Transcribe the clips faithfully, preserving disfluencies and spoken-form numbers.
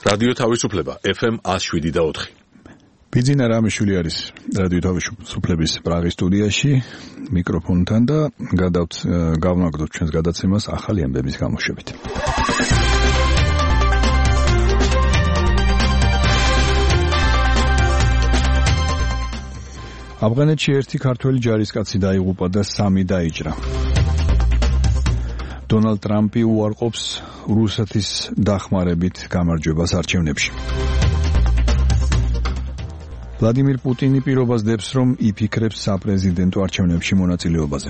რადიო თავისუფლება ეფ ემ one oh seven და four. ბიძინა რამიშვილი არის რადიო თავისუფლების პრაღის სტუდიაში მიკროფონთან და გავნაგდოთ ჩვენს გადაცემას ახალი ამბების გამოშვებით. ავღანეთში ერთი ქართველი ჯარისკაცი დაიღუპა და სამი დაიჭრა. დონალდ ტრამპი უარყოფს რუსეთის დახმარებით გამარჯვებას არჩევნებში. ვლადიმირ პუტინი პირობას დებს, რომ იფიქრებს საპრეზიდენტო არჩევნებში მონაწილეობაზე.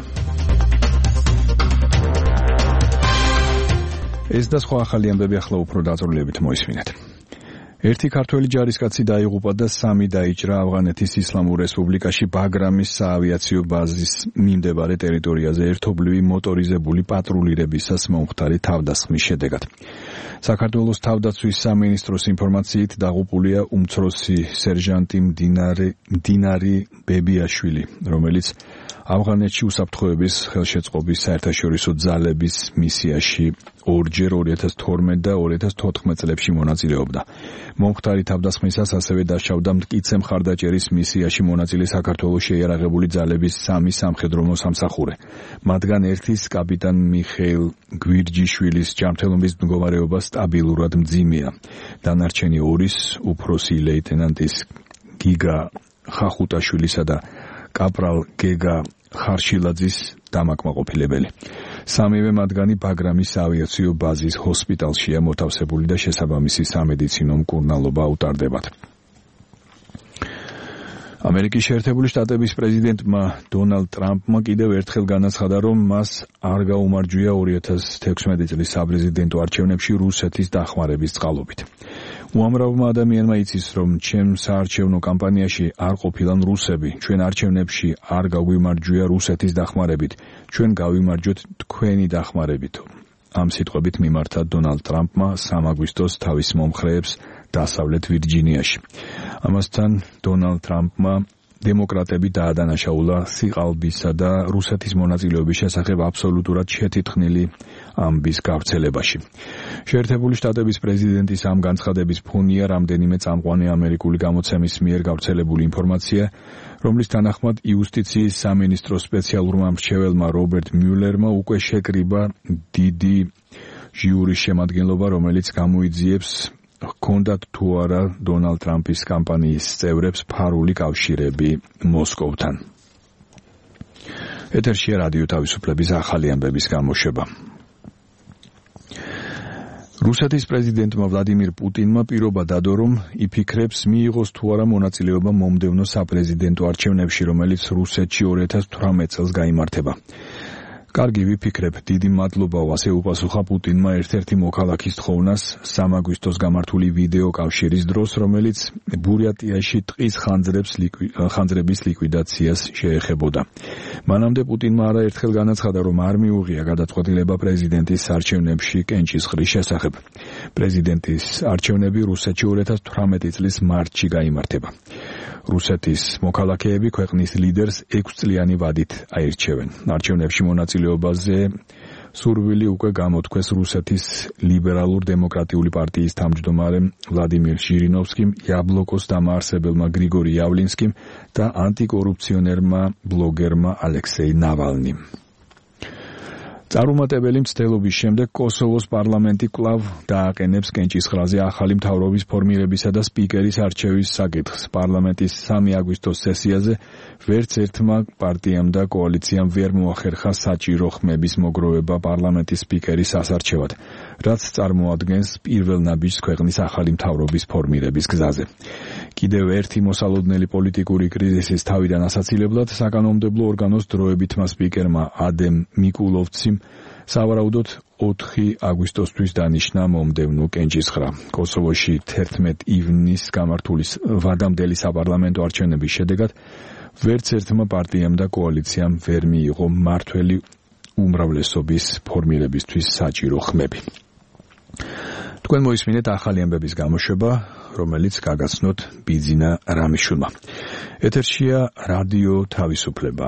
ეს და სხვა ახალი ამბები ახლა უფრო დაწვრილებით მოისმინეთ. ერთი ქართველი ჯარისკაცი დაიღუპა და სამი დაიჭრა ავღანეთის ისლამურ რესპუბლიკაში ბაგრამის საავიაციო ბაზის მიმდებარე ტერიტორიაზე ერთობლივი მოტორიზებული პატრულირებისას მომხდარი თავდასხმის შედეგად. საქართველოს თავდაცვის სამინისტროს ინფორმაციით დაღუპულია უმცროსი სერჟანტი მდინარი ბებიაშვილი, რომელიც ავღანეთში უსაფრთხოების ხელშეწყობის საერთაშორისო ძალების მისიაში ორჯერ two thousand twelve და two thousand fourteen წლებში მონაწილეობდა. მომხდარი თავდასხმისას ასევე დასჭავდა მტკიცე მხარდაჭერის მისიაში მონაწილე საქართველოს შეიარაღებული ძალების სამი სამხედრო მოსამსახურე. მათგან ერთის კაპიტან მიხეილ გვირჯიშვილის ჯანმრთელობის მდგომარეობა სტაბილურად მძიმეა. დანარჩენი ორის უფროსი ლეიტენანტის გიგა ხახუტაშვილისა და კაპრალ გეგა ხარშილაძის დამაკმაყოფილებელი. სამივე მათგანი ბაგრამის საავიაციო ბაზის ჰოსპიტალშია მოთავსებული და შესაბამისი სამედიცინო მკურნალობა უტარდებათ. ამერიკის შეერთებული შტატების პრეზიდენტმა დონალდ ტრამპმა კიდევ ერთხელ განაცხადა, რომ მას არ გაუმარჯვია two thousand sixteen წლის საპრეზიდენტო არჩევნებში რუსეთის დახმარების წყალობით. უამრავმა ადამიანმა იცის, რომ ჩემ საარჩევნო კამპანიაში არ ყოფილან რუსები, ჩვენ არჩევნებში არ გაგვიმარჯვია რუსეთის დახმარებით, ჩვენ გავიმარჯვეთ თქვენი დახმარებით. ამ სიტყვებით მიმართა დონალდ ტრამპმა三აგვისტოს თავის მომხრეებს დასავლეთ ვირჯინიაში. ამასთან დონალდ ტრამპმა დემოკრატები დაადანაშაულა სიყალბისა და რუსეთის მონაწილეობის შესახებ აბსოლუტურად შეთითხნილი ამბის გავრცელებაში. შეერთებული შტატების პრეზიდენტის ამ განცხადების ფონია რამდენიმე წამყვანი ამერიკული გამოცემის მიერ გავრცელებული ინფორმაცია, რომლის თანახმად იუსტიციის სამინისტროს სპეციალურმა მრჩეველმა რობერტ მიულერმა უკვე შეკრიბა დიდი ჟიურის შემადგენლობა, რომელიც გამოიძიებს ჰქონდათ თუ არა დონალდ ტრამპის კამპანიის წევრებს ფარული კავშირები მოსკოვთან. ეთერშია რადიო თავისუფლების ახალი ამბების გამოშვება. რუსეთის პრეზიდენტმა ვლადიმირ პუტინმა პირობა დადო, რომ იფიქრებს მიიღოს თუ არა მონაწილეობა მომდევნო საპრეზიდენტო არჩევნებში, რომელიც რუსეთში two thousand twelve წელს გაიმართება. კარგი ვიფიქრებ, დიდი მადლობაო, ასე უპასუხა პუტინმა ერთ-ერთი მოქალაქის თხოვნას三აგვისტოს გამართული ვიდეო კავშირის დროს, რომელიც ბურიატიაში ტყის ხანძრების ლიკვიდაციას შეეხებოდა. მანამდე პუტინმა არაერთხელ განაცხადა, რომ არ მიუღია გადაწყვეტილება პრეზიდენტის არჩევნებში კენჭისყრის შესახებ. პრეზიდენტის არჩევნები რუსეთში two thousand twelve წლის მარტში გაიმართება. რუსეთის მოქალაქეები ქვეყნის ლიდერს ექვს წლიანი ვადით აირჩევენ. არჩევნებში მონაწილეობაზე სურვილი უკვე გამოთქვეს რუსეთის ლიბერალურ-დემოკრატიული პარტიის თავმჯდომარემ ვლადიმირ ჟირინოვსკიმ, იაბლოკოს დამაარსებელმა გრიგორი იავლინსკიმ და ანტიკორუფციონერმა ბლოგერმა ალექსეი ნავალნიმ. წარუმატებელი მცდელობის შემდეგ კოსოვოს პარლამენტი კვლავ დააყენებს კენჭისყრაზე ახალი მთავრობის ფორმირებისა და სპიკერის არჩევის საკითხს. პარლამენტის三აგვისტოს სესიაზე ვერც ერთმა პარტიამ და კოალიციამ ვერ მოახერხა საჭირო ხმების მოგროვება პარლამენტის სპიკერის ასარჩევად, რაც წარმოადგენს პირველ ნაბიჯს ქვეყნის ახალი მთავრობის ფორმირების გზაზე. კიდევ ერთი მოსალოდნელი პოლიტიკური კრიზისის თავიდან ასაცილებლად საკანონმდებლო ორგანოს დროებითმა სპიკერმა ადემ მიკულოვციმ სავარაუდოდ ოთხი აგვისტოსთვის დანიშნა მომდევნო კენჭისყრა. კოსოვოში თერთმეტ ივნისს გამართული ვადამდელი საპარლამენტო არჩევნების შედეგად ვერც ერთმა პარტიამ და კოალიციამ ვერ მიიღო მმართველი უმრავლესობის ფორმირებისთვის საჭირო ხმები. თქვენ მოისმინეთ ახალი ამბების გამოშვება, რომელიც გაგაცნოთ ბიძინა რამიშვილმა. ეთერშია რადიო თავისუფლება.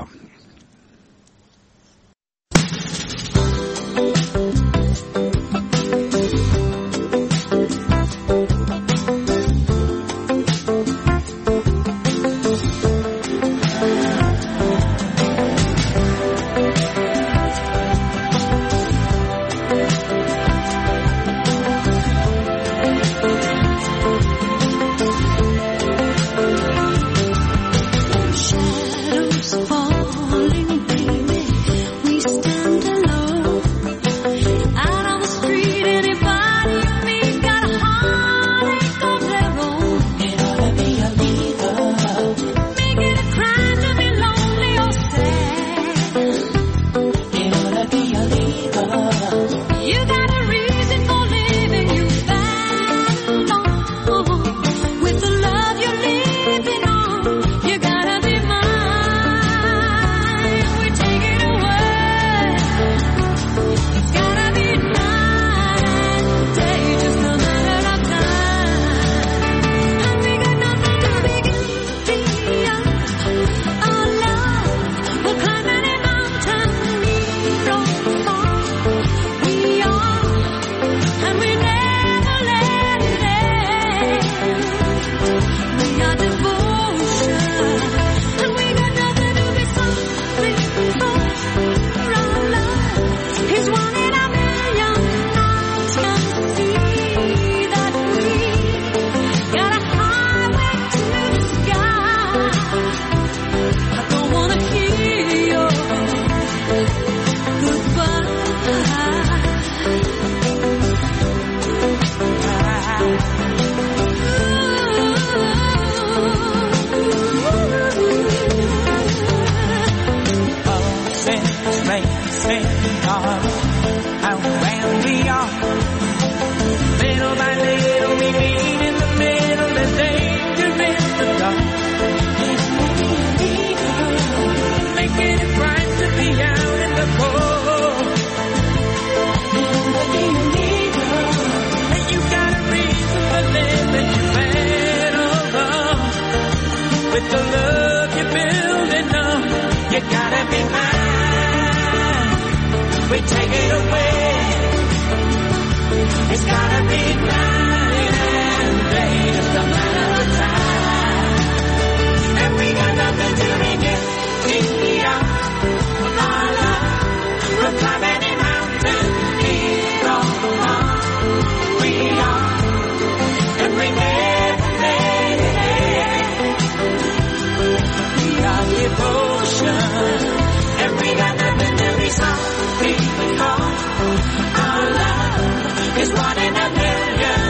we take it away. It's gotta be night and day, just a matter of time. And we got nothing to regret. In the arms of our love, we'll climb any mountain, here on we are, and we never made it. We are devotion, and we got nothing to be sorry because our love is one in a million.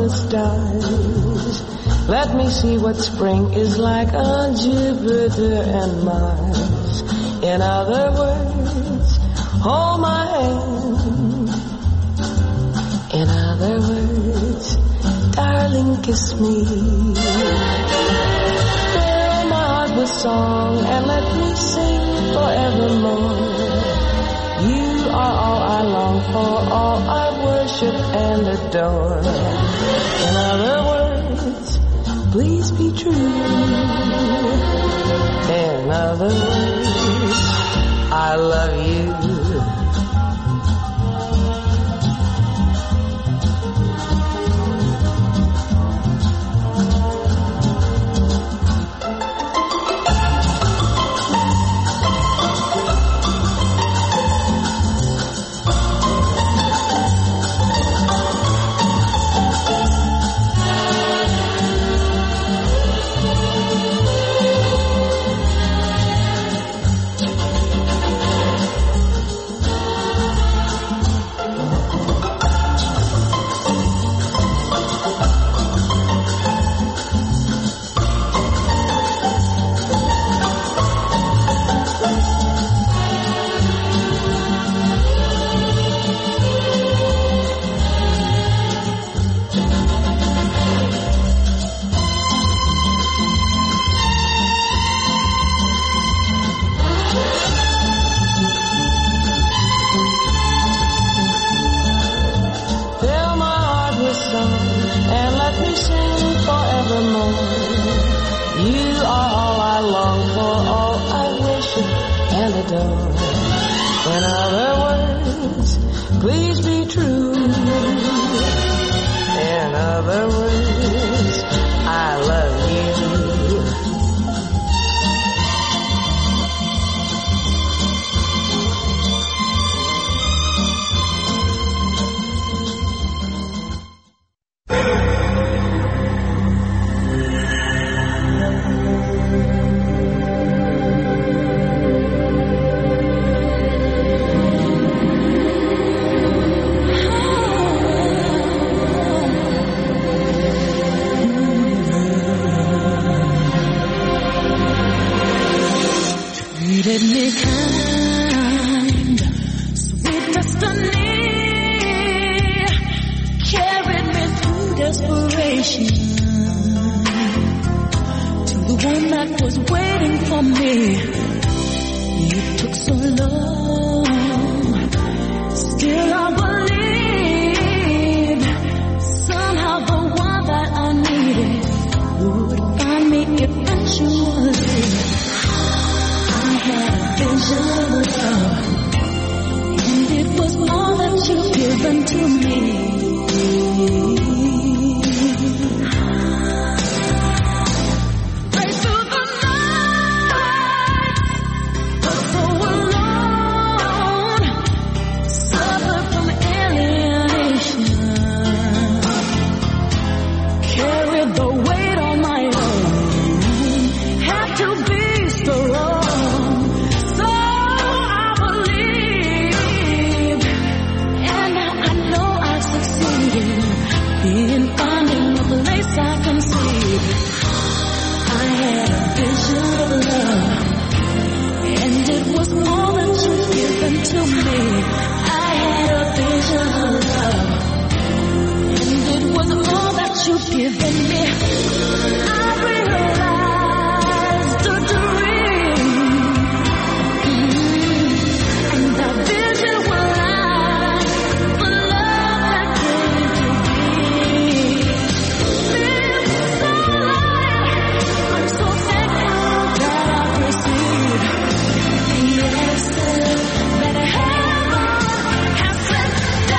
the stars. Let me see what spring is like on Jupiter and Mars. In other words, hold my hand. In other words, darling, kiss me. Fill my heart with song and let me sing forevermore. You are all I long for, all I worship and adore. In other words, please be true. In other words, I love you.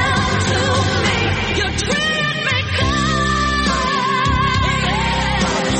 You treat me kind.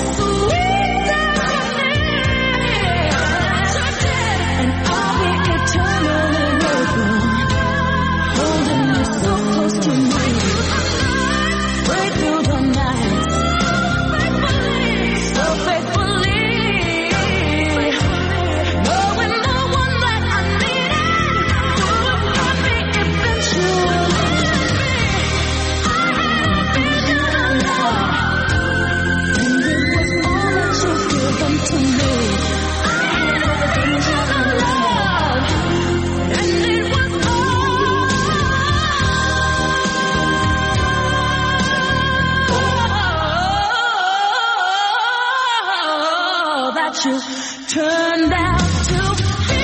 you turned out to be.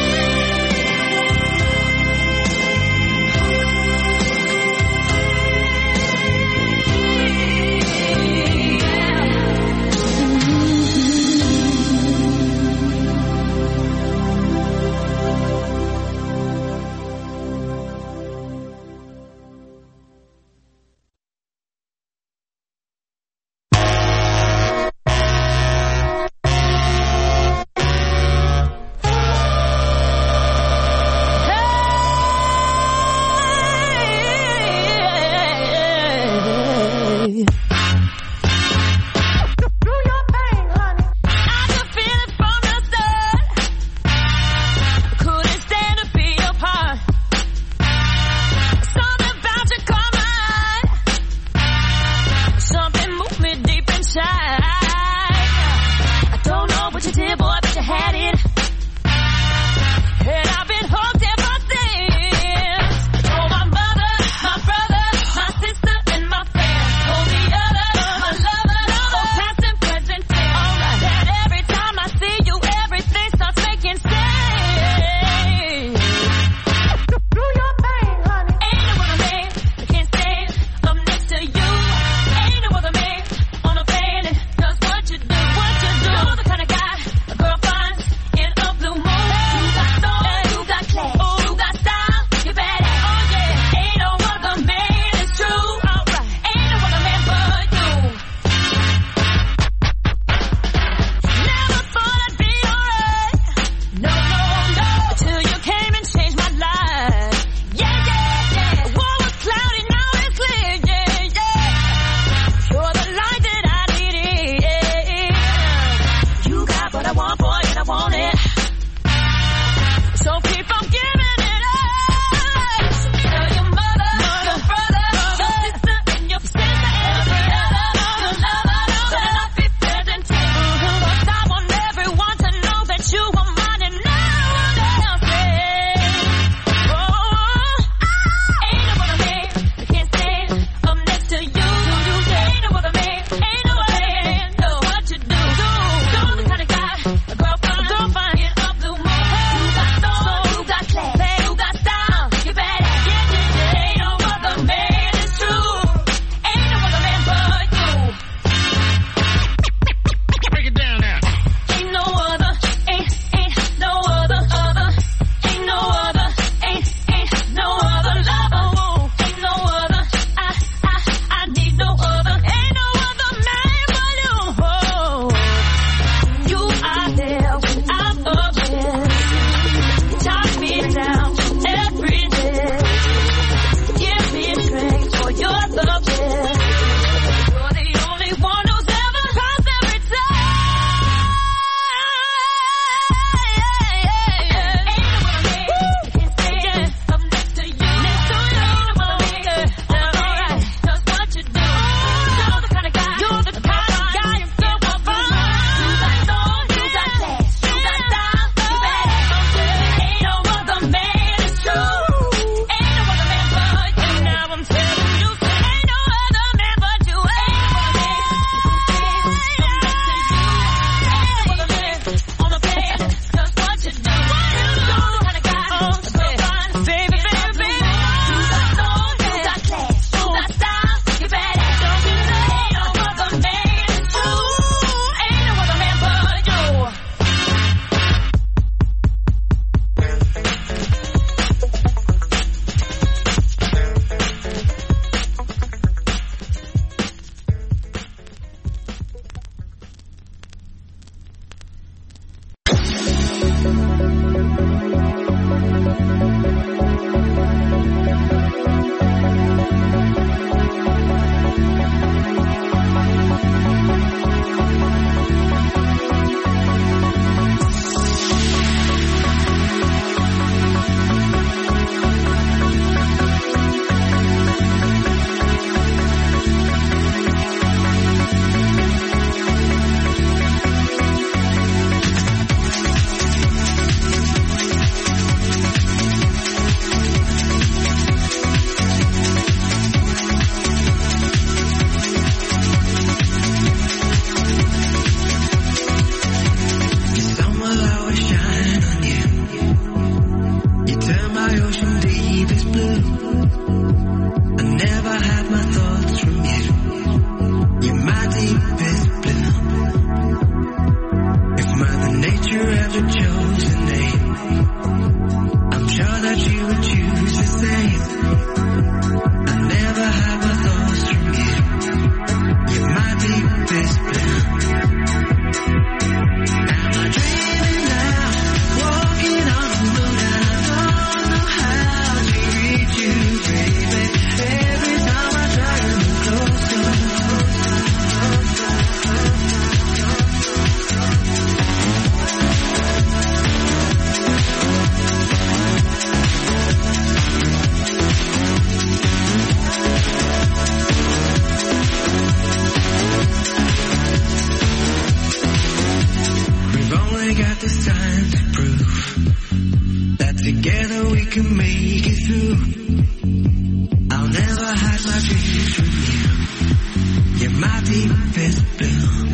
this time to prove that together we can make it through. I'll never hide my dreams from you. You're my deepest blue.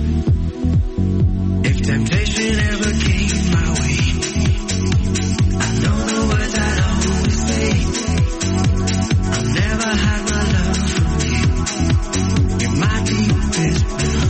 If temptation ever came my way, I know the words I'd always say. I'll never hide my love from you. You're my deepest blue.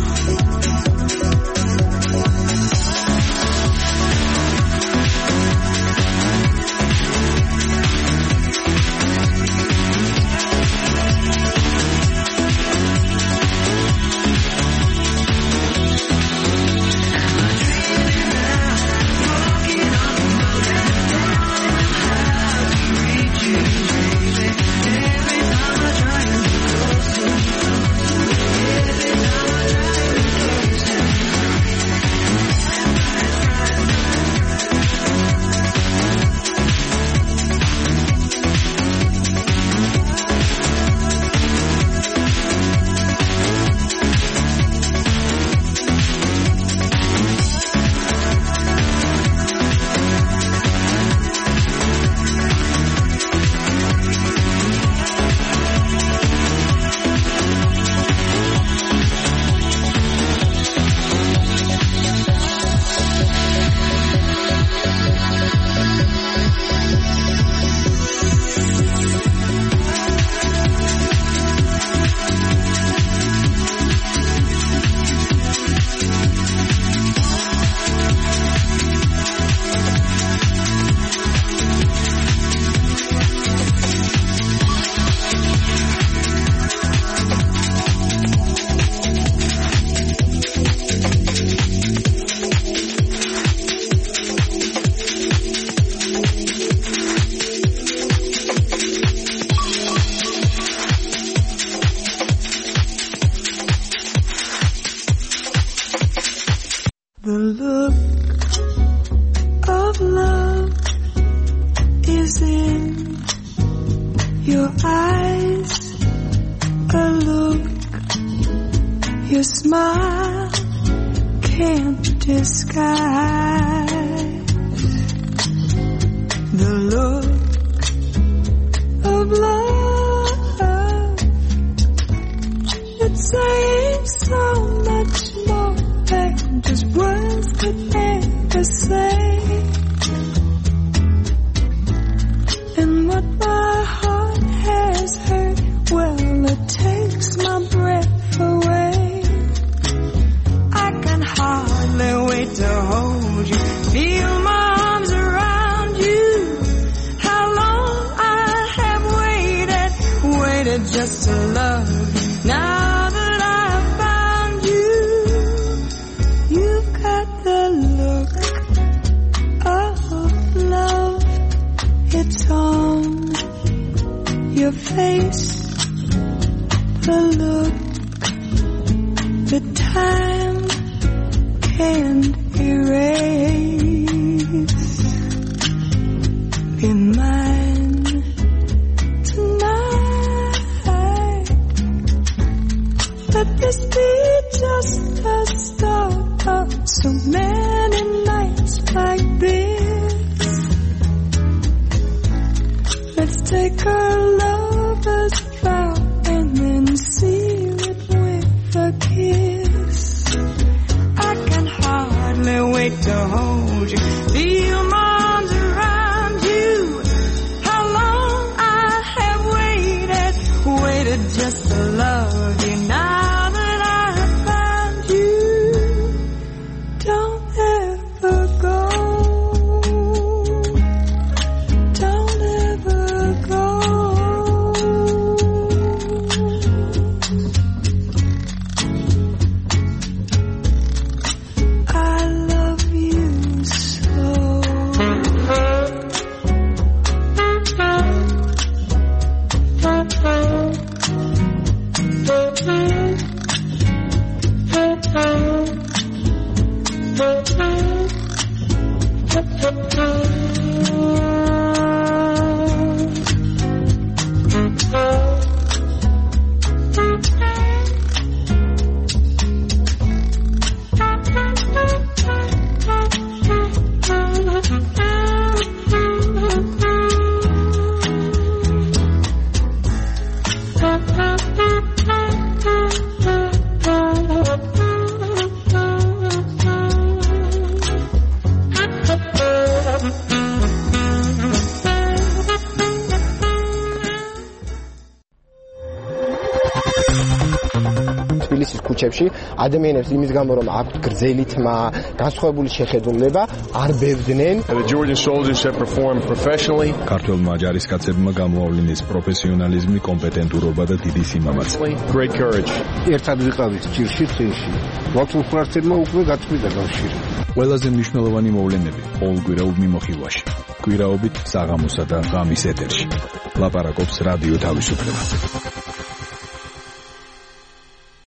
თბილისის ქუჩებში ადამიანებს იმის გამო რომ აქვთ გრძელი თმა, განსხვავებული შეხედულება, არ ბევდნენ. The Georgian soldiers have performed professionally. ქართველმა ჯარისკაცებმა გამოავლინეს პროფესიონალიზმი, კომპეტენტურობა და დიდი სიმამაცე. Great courage. ერთად ვიყავით ჭირში წინში. მართლმსვართებმა უკვე გაწყვიტა კავშირი. ყველაზე მნიშვნელოვანი მოვლენები ყოველკვირეულ მიმოხილვაში. კვირაობით საღამოსა და ღამის ეთერში. ლაპარაკობს რადიო თავისუფლება.